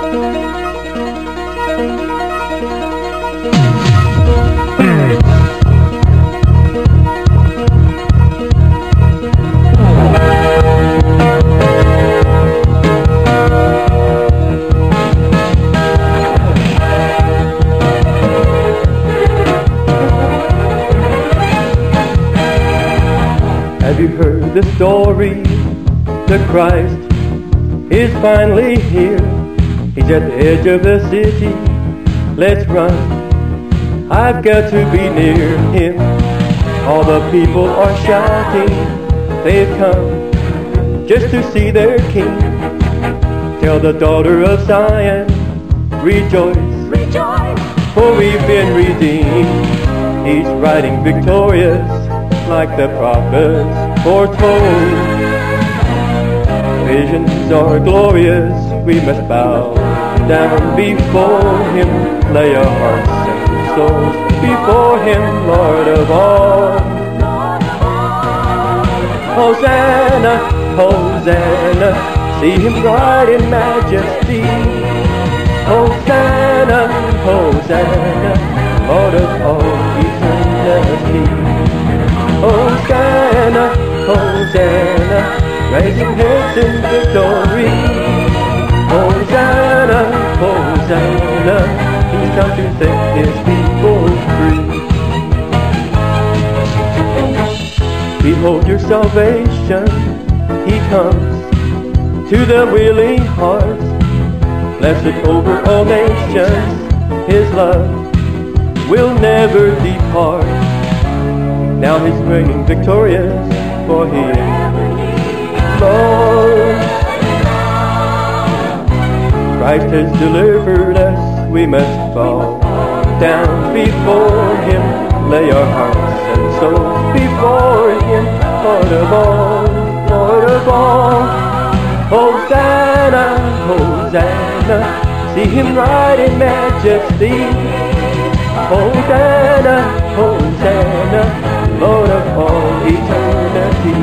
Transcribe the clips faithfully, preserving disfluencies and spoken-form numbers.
Have you heard the story? The Christ is finally here. He's at the edge of the city. Let's run. I've got to be near him. All the people are shouting. They've come just to see their king. Tell the daughter of Zion, rejoice, Rejoice! for we've been redeemed. He's riding victorious like the prophets foretold. Visions are glorious, we must bow down before him, lay our hearts and souls before him, Lord of all. Hosanna, Hosanna, see him ride in majesty. Hosanna, Hosanna, Lord of all eternity. Hosanna, Hosanna, raising heads in victory. Hosanna, Hosanna, he's come to set his people free. Behold your salvation, he comes to the willing hearts. Blessed over all nations, his love will never depart. Now he's reigning victorious, for he is Lord. Christ has delivered us, we must fall down before him, lay our hearts and souls before him, Lord of all, Lord of all. Hosanna, Hosanna, see him ride in majesty. Hosanna, Hosanna, Lord of all eternity.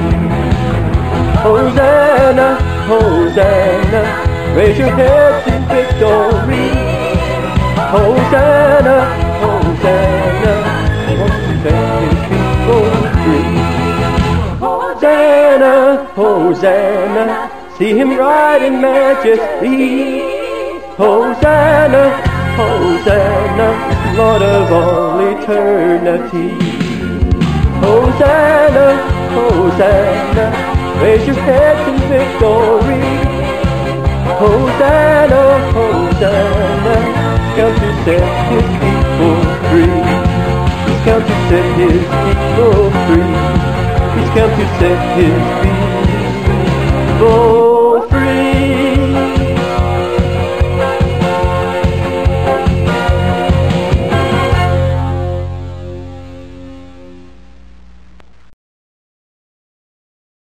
Hosanna, Hosanna, raise your heads in victory. Hosanna, Hosanna, wants to set his people free. Hosanna, Hosanna, see him ride in majesty. Hosanna, Hosanna, Lord of all eternity. Hosanna, Hosanna, raise your heads in victory. Hosanna, Hosanna, come to set his people free. He's come to set his people free. He's come to set his people free.